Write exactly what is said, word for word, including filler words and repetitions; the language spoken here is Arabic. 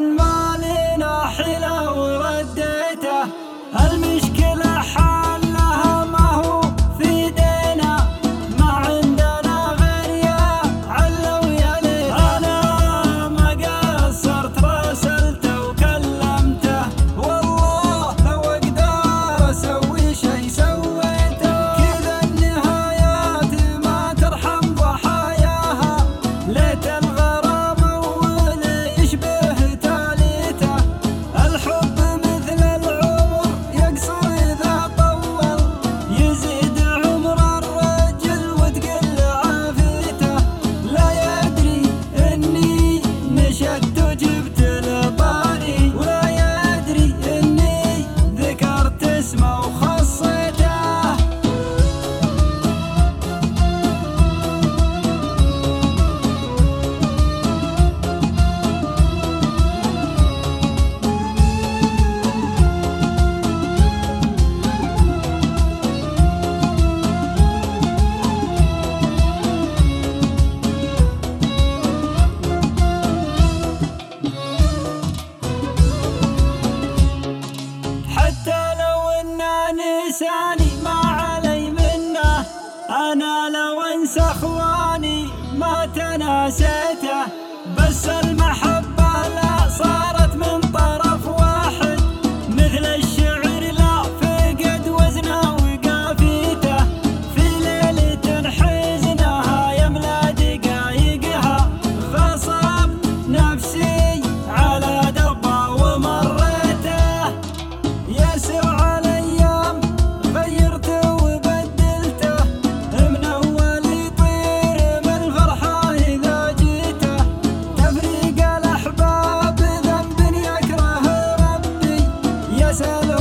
ما لنا حيلة ورديته. المشكلة حلها ما هو في ايدينا، ما عندنا غير يا علو يا ليت. انا ما قصرت راسلته وكلمته، والله لو اقدر اسوي شي سويته. كذا النهايات ما ترحم ضحاياها، ليت الغرام اول يشبه تاليته. الحب مثل العمر يقصر اذا طول، يزيد عمر الرجل وتقل عافيته. لا يدري اني نشدت وجبت لطاري، ولا يدري اني ذكرت اسمه وخصيته. حتى لو انه نساني ما علي منه، انا لو انسى اخواني ما تناسيته. بس المحبة لا صارت من طرف واحد، مثل الشعر لا فقد وزنه وقافيته. في ليلة حزنها يملا دقايقها، غصب نفسي على دربه ومريته. ياسر على ايام غيرته وبدلته، من اول يطير بالفرحه اذا جيته. تفريق الاحباب ذنب يكره ربي، يا سلام